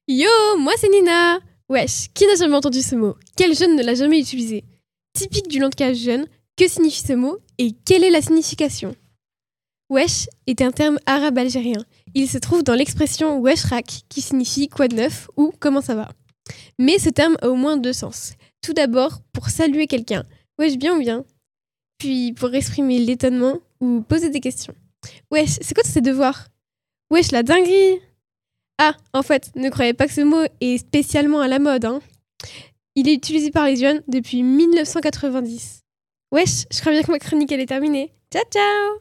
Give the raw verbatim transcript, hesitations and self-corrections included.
Yo, moi c'est Nina. Wesh, qui n'a jamais entendu ce mot? Quel jeune ne l'a jamais utilisé? Typique du langage jeune, que signifie ce mot et quelle est la signification? Wesh est un terme arabe-algérien. Il se trouve dans l'expression weshrak, qui signifie quoi de neuf ou comment ça va. Mais ce terme a au moins deux sens. Tout d'abord, pour saluer quelqu'un, wesh bien ou bien. Puis pour exprimer l'étonnement ou poser des questions. Wesh, c'est quoi tous ces devoirs? Wesh, la dinguerie! Ah, en fait, ne croyez pas que ce mot est spécialement à la mode, hein. Il est utilisé par les jeunes depuis mille neuf cent quatre-vingt-dix. Wesh, je crois bien que ma chronique elle est terminée. Ciao ciao!